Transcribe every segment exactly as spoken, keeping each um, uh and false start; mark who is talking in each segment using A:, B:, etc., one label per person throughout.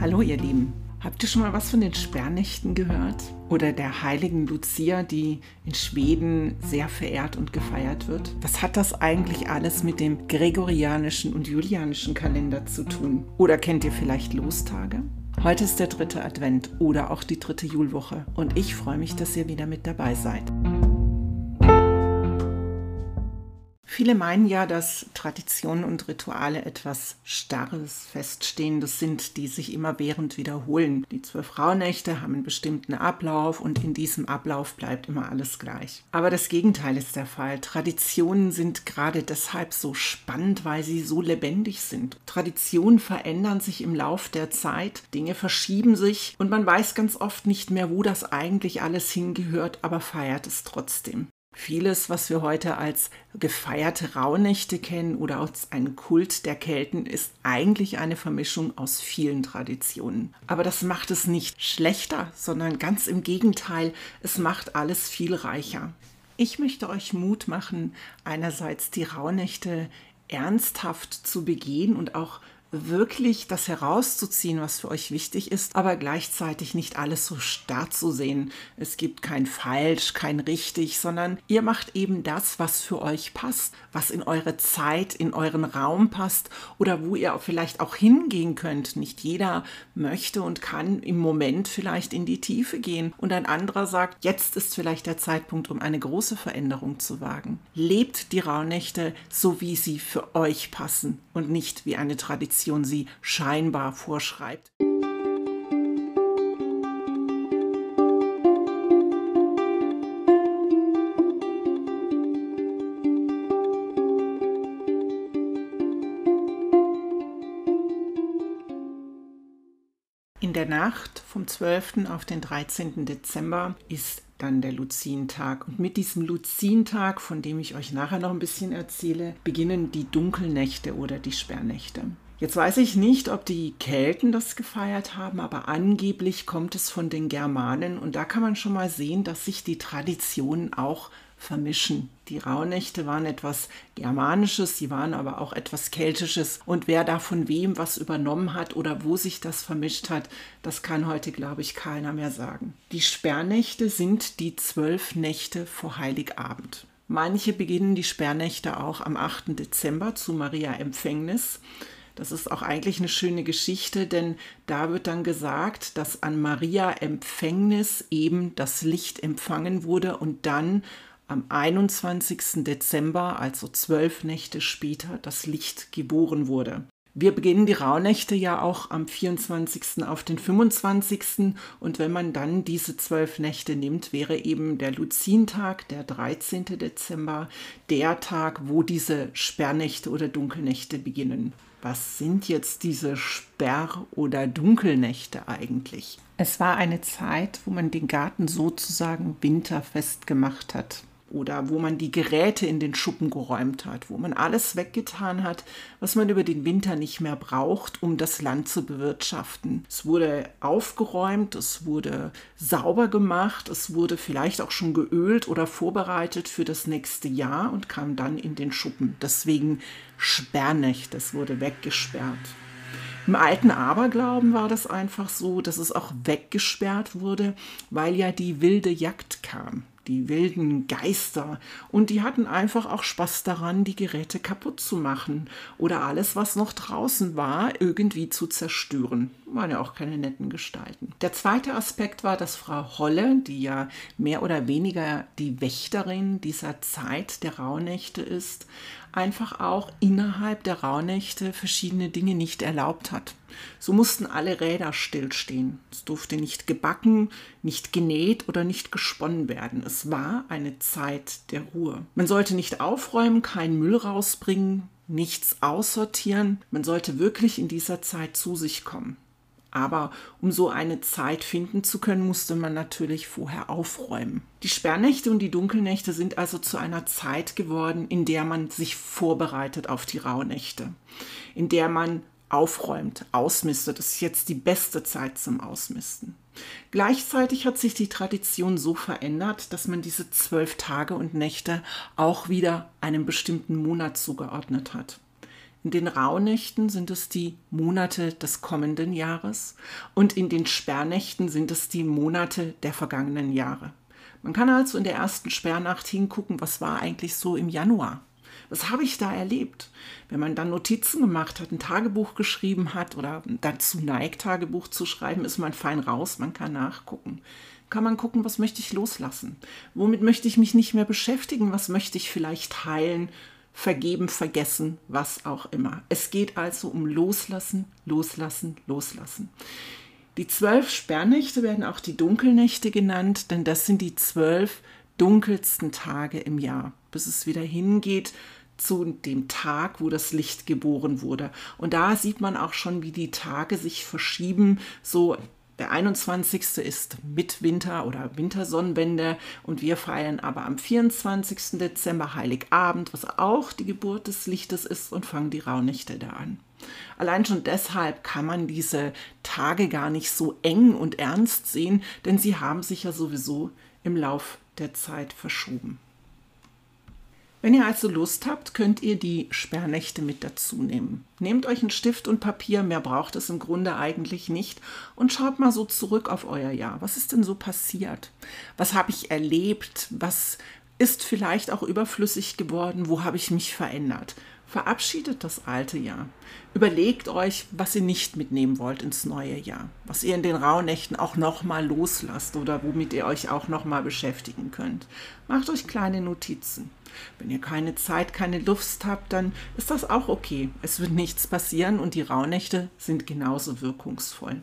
A: Hallo ihr Lieben, habt ihr schon mal was von den Sperrnächten gehört? Oder der heiligen Lucia, die in Schweden sehr verehrt und gefeiert wird? Was hat das eigentlich alles mit dem gregorianischen und julianischen Kalender zu tun? Oder kennt ihr vielleicht Lostage? Heute ist der dritte Advent oder auch die dritte Julwoche und ich freue mich, dass ihr wieder mit dabei seid. Viele meinen ja, dass Traditionen und Rituale etwas Starres, Feststehendes sind, die sich immerwährend wiederholen. Die zwölf Rauhnächte haben einen bestimmten Ablauf und in diesem Ablauf bleibt immer alles gleich. Aber das Gegenteil ist der Fall. Traditionen sind gerade deshalb so spannend, weil sie so lebendig sind. Traditionen verändern sich im Lauf der Zeit, Dinge verschieben sich und man weiß ganz oft nicht mehr, wo das eigentlich alles hingehört, aber feiert es trotzdem. Vieles, was wir heute als gefeierte Rauhnächte kennen oder als einen Kult der Kelten, ist eigentlich eine Vermischung aus vielen Traditionen. Aber das macht es nicht schlechter, sondern ganz im Gegenteil, es macht alles viel reicher. Ich möchte euch Mut machen, einerseits die Rauhnächte ernsthaft zu begehen und auch wirklich das herauszuziehen, was für euch wichtig ist, aber gleichzeitig nicht alles so starr zu sehen. Es gibt kein falsch, kein richtig, sondern ihr macht eben das, was für euch passt, was in eure Zeit, in euren Raum passt oder wo ihr vielleicht auch hingehen könnt. Nicht jeder möchte und kann im Moment vielleicht in die Tiefe gehen und ein anderer sagt, jetzt ist vielleicht der Zeitpunkt, um eine große Veränderung zu wagen. Lebt die Rauhnächte so, wie sie für euch passen und nicht wie eine Tradition sie scheinbar vorschreibt. In der Nacht vom zwölften auf den dreizehnten Dezember ist dann der Luzientag. Und mit diesem Luzientag, von dem ich euch nachher noch ein bisschen erzähle, beginnen die Dunkelnächte oder die Sperrnächte. Jetzt weiß ich nicht, ob die Kelten das gefeiert haben, aber angeblich kommt es von den Germanen und da kann man schon mal sehen, dass sich die Traditionen auch vermischen. Die Rauhnächte waren etwas Germanisches, sie waren aber auch etwas Keltisches und wer da von wem was übernommen hat oder wo sich das vermischt hat, das kann heute, glaube ich, keiner mehr sagen. Die Sperrnächte sind die zwölf Nächte vor Heiligabend. Manche beginnen die Sperrnächte auch am achten Dezember zu Maria Empfängnis. Das ist auch eigentlich eine schöne Geschichte, denn da wird dann gesagt, dass an Maria Empfängnis eben das Licht empfangen wurde und dann am einundzwanzigsten Dezember, also zwölf Nächte später, das Licht geboren wurde. Wir beginnen die Rauhnächte ja auch am vierundzwanzigsten auf den fünfundzwanzigsten und wenn man dann diese zwölf Nächte nimmt, wäre eben der Luzientag, der dreizehnte Dezember, der Tag, wo diese Sperrnächte oder Dunkelnächte beginnen. Was sind jetzt diese Sperr- oder Dunkelnächte eigentlich? Es war eine Zeit, wo man den Garten sozusagen winterfest gemacht hat. Oder wo man die Geräte in den Schuppen geräumt hat, wo man alles weggetan hat, was man über den Winter nicht mehr braucht, um das Land zu bewirtschaften. Es wurde aufgeräumt, es wurde sauber gemacht, es wurde vielleicht auch schon geölt oder vorbereitet für das nächste Jahr und kam dann in den Schuppen. Deswegen Sperrnächte, es wurde weggesperrt. Im alten Aberglauben war das einfach so, dass es auch weggesperrt wurde, weil ja die wilde Jagd kam. Die wilden Geister und die hatten einfach auch Spaß daran, die Geräte kaputt zu machen oder alles, was noch draußen war, irgendwie zu zerstören. Waren ja auch keine netten Gestalten. Der zweite Aspekt war, dass Frau Holle, die ja mehr oder weniger die Wächterin dieser Zeit der Rauhnächte ist, einfach auch innerhalb der Rauhnächte verschiedene Dinge nicht erlaubt hat. So mussten alle Räder stillstehen. Es durfte nicht gebacken, nicht genäht oder nicht gesponnen werden. Es war eine Zeit der Ruhe. Man sollte nicht aufräumen, keinen Müll rausbringen, nichts aussortieren. Man sollte wirklich in dieser Zeit zu sich kommen. Aber um so eine Zeit finden zu können, musste man natürlich vorher aufräumen. Die Sperrnächte und die Dunkelnächte sind also zu einer Zeit geworden, in der man sich vorbereitet auf die Rauhnächte, in der man aufräumt, ausmistet. Das ist jetzt die beste Zeit zum Ausmisten. Gleichzeitig hat sich die Tradition so verändert, dass man diese zwölf Tage und Nächte auch wieder einem bestimmten Monat zugeordnet hat. In den Rauhnächten sind es die Monate des kommenden Jahres und in den Sperrnächten sind es die Monate der vergangenen Jahre. Man kann also in der ersten Sperrnacht hingucken, was war eigentlich so im Januar. Was habe ich da erlebt? Wenn man dann Notizen gemacht hat, ein Tagebuch geschrieben hat oder dazu neigt, Tagebuch zu schreiben, ist man fein raus, man kann nachgucken. Kann man gucken, was möchte ich loslassen? Womit möchte ich mich nicht mehr beschäftigen? Was möchte ich vielleicht heilen? Vergeben, vergessen, was auch immer. Es geht also um Loslassen, Loslassen, Loslassen. Die zwölf Sperrnächte werden auch die Dunkelnächte genannt, denn das sind die zwölf dunkelsten Tage im Jahr, bis es wieder hingeht zu dem Tag, wo das Licht geboren wurde. Und da sieht man auch schon, wie die Tage sich verschieben, so. Der einundzwanzigste ist Mitwinter oder Wintersonnenwende und wir feiern aber am vierundzwanzigsten Dezember Heiligabend, was auch die Geburt des Lichtes ist, und fangen die Rauhnächte da an. Allein schon deshalb kann man diese Tage gar nicht so eng und ernst sehen, denn sie haben sich ja sowieso im Lauf der Zeit verschoben. Wenn ihr also Lust habt, könnt ihr die Sperrnächte mit dazu nehmen. Nehmt euch einen Stift und Papier, mehr braucht es im Grunde eigentlich nicht, und schaut mal so zurück auf euer Jahr. Was ist denn so passiert? Was habe ich erlebt? Was ist vielleicht auch überflüssig geworden? Wo habe ich mich verändert? Verabschiedet das alte Jahr. Überlegt euch, was ihr nicht mitnehmen wollt ins neue Jahr. Was ihr in den Rauhnächten auch nochmal loslasst oder womit ihr euch auch nochmal beschäftigen könnt. Macht euch kleine Notizen. Wenn ihr keine Zeit, keine Lust habt, dann ist das auch okay. Es wird nichts passieren und die Rauhnächte sind genauso wirkungsvoll.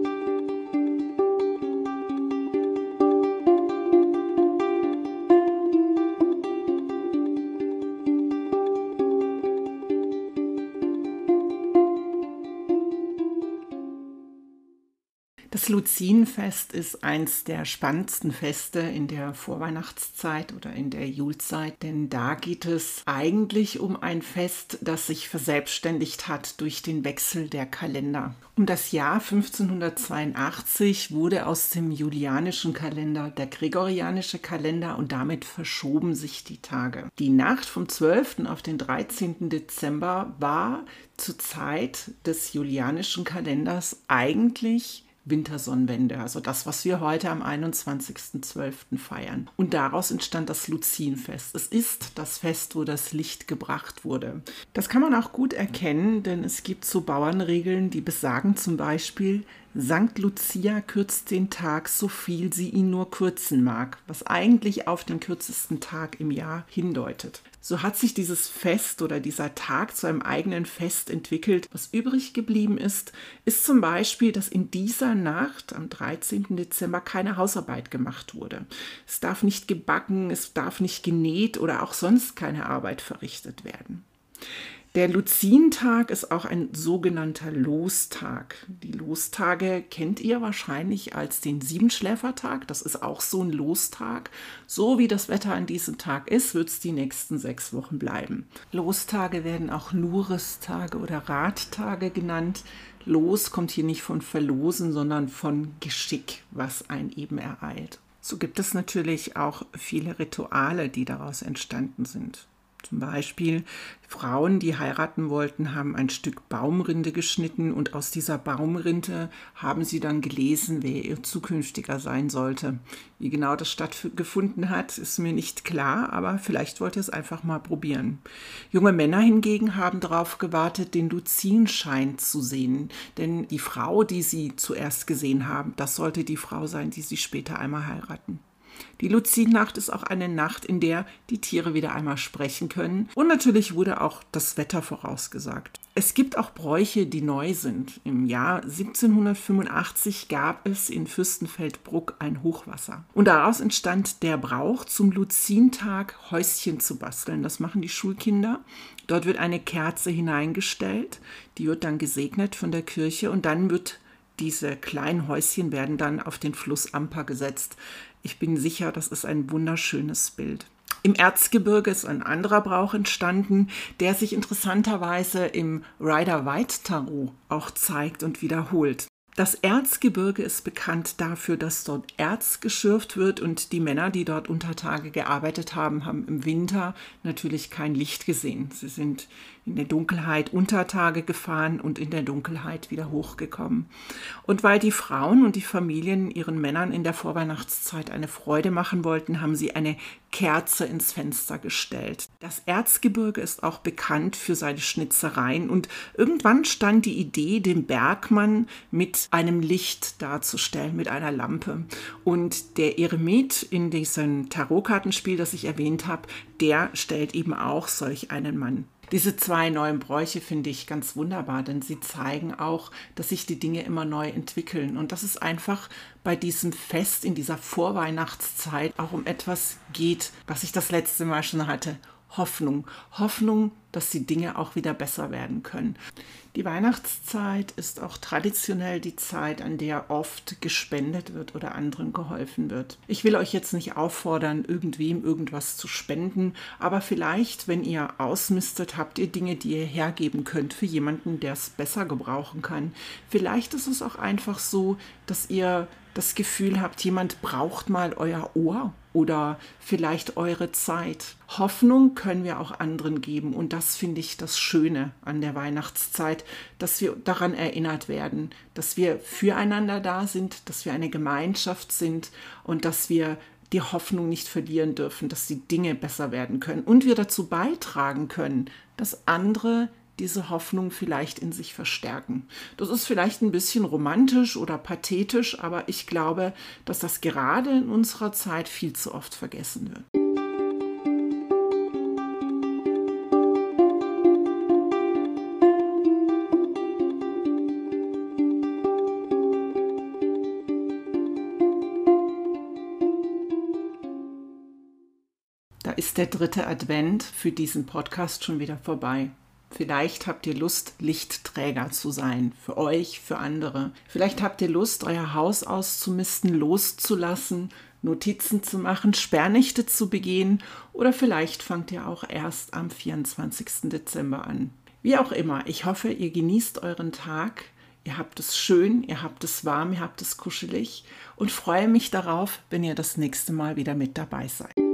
A: Das Luzienfest ist eins der spannendsten Feste in der Vorweihnachtszeit oder in der Julzeit, denn da geht es eigentlich um ein Fest, das sich verselbstständigt hat durch den Wechsel der Kalender. Um das Jahr fünfzehnhundertzweiundachtzig wurde aus dem julianischen Kalender der gregorianische Kalender und damit verschoben sich die Tage. Die Nacht vom zwölften auf den dreizehnten Dezember war zur Zeit des julianischen Kalenders eigentlich Wintersonnenwende, also das, was wir heute am einundzwanzigsten zwölften feiern. Und daraus entstand das Luzienfest. Es ist das Fest, wo das Licht gebracht wurde. Das kann man auch gut erkennen, denn es gibt so Bauernregeln, die besagen zum Beispiel, Sankt Lucia kürzt den Tag, so viel sie ihn nur kürzen mag, was eigentlich auf den kürzesten Tag im Jahr hindeutet. So hat sich dieses Fest oder dieser Tag zu einem eigenen Fest entwickelt. Was übrig geblieben ist, ist zum Beispiel, dass in dieser Nacht am dreizehnten Dezember keine Hausarbeit gemacht wurde. Es darf nicht gebacken, es darf nicht genäht oder auch sonst keine Arbeit verrichtet werden. Der Luzientag ist auch ein sogenannter Lostag. Die Lostage kennt ihr wahrscheinlich als den Siebenschläfertag. Das ist auch so ein Lostag. So wie das Wetter an diesem Tag ist, wird es die nächsten sechs Wochen bleiben. Lostage werden auch Lurestage oder Rattage genannt. Los kommt hier nicht von Verlosen, sondern von Geschick, was einen eben ereilt. So gibt es natürlich auch viele Rituale, die daraus entstanden sind. Zum Beispiel Frauen, die heiraten wollten, haben ein Stück Baumrinde geschnitten und aus dieser Baumrinde haben sie dann gelesen, wer ihr zukünftiger sein sollte. Wie genau das stattgefunden hat, ist mir nicht klar, aber vielleicht wollt ihr es einfach mal probieren. Junge Männer hingegen haben darauf gewartet, den Luzienschein zu sehen, denn die Frau, die sie zuerst gesehen haben, das sollte die Frau sein, die sie später einmal heiraten. Die Luziennacht ist auch eine Nacht, in der die Tiere wieder einmal sprechen können. Und natürlich wurde auch das Wetter vorausgesagt. Es gibt auch Bräuche, die neu sind. Im Jahr siebzehnhundertfünfundachtzig gab es in Fürstenfeldbruck ein Hochwasser. Und daraus entstand der Brauch, zum Luzientag Häuschen zu basteln. Das machen die Schulkinder. Dort wird eine Kerze hineingestellt. Die wird dann gesegnet von der Kirche und dann wird diese kleinen Häuschen werden dann auf den Fluss Amper gesetzt. Ich bin sicher, das ist ein wunderschönes Bild. Im Erzgebirge ist ein anderer Brauch entstanden, der sich interessanterweise im Rider-Waite-Tarot auch zeigt und wiederholt. Das Erzgebirge ist bekannt dafür, dass dort Erz geschürft wird und die Männer, die dort unter Tage gearbeitet haben, haben im Winter natürlich kein Licht gesehen. Sie sind in der Dunkelheit unter Tage gefahren und in der Dunkelheit wieder hochgekommen. Und weil die Frauen und die Familien ihren Männern in der Vorweihnachtszeit eine Freude machen wollten, haben sie eine Kerze ins Fenster gestellt. Das Erzgebirge ist auch bekannt für seine Schnitzereien und irgendwann stand die Idee, den Bergmann mit einem Licht darzustellen, mit einer Lampe. Und der Eremit in diesem Tarotkartenspiel, das ich erwähnt habe, der stellt eben auch solch einen Mann. Diese zwei neuen Bräuche finde ich ganz wunderbar, denn sie zeigen auch, dass sich die Dinge immer neu entwickeln und dass es einfach bei diesem Fest in dieser Vorweihnachtszeit auch um etwas geht, was ich das letzte Mal schon hatte. Hoffnung. Hoffnung, dass die Dinge auch wieder besser werden können. Die Weihnachtszeit ist auch traditionell die Zeit, an der oft gespendet wird oder anderen geholfen wird. Ich will euch jetzt nicht auffordern, irgendwem irgendwas zu spenden, aber vielleicht, wenn ihr ausmistet, habt ihr Dinge, die ihr hergeben könnt für jemanden, der es besser gebrauchen kann. Vielleicht ist es auch einfach so, dass ihr das Gefühl habt, jemand braucht mal euer Ohr oder vielleicht eure Zeit. Hoffnung können wir auch anderen geben und das finde ich das Schöne an der Weihnachtszeit, dass wir daran erinnert werden, dass wir füreinander da sind, dass wir eine Gemeinschaft sind und dass wir die Hoffnung nicht verlieren dürfen, dass die Dinge besser werden können und wir dazu beitragen können, dass andere diese Hoffnung vielleicht in sich verstärken. Das ist vielleicht ein bisschen romantisch oder pathetisch, aber ich glaube, dass das gerade in unserer Zeit viel zu oft vergessen wird. Da ist der dritte Advent für diesen Podcast schon wieder vorbei. Vielleicht habt ihr Lust, Lichtträger zu sein, für euch, für andere. Vielleicht habt ihr Lust, euer Haus auszumisten, loszulassen, Notizen zu machen, Sperrnächte zu begehen oder vielleicht fangt ihr auch erst am vierundzwanzigsten Dezember an. Wie auch immer, ich hoffe, ihr genießt euren Tag, ihr habt es schön, ihr habt es warm, ihr habt es kuschelig und freue mich darauf, wenn ihr das nächste Mal wieder mit dabei seid.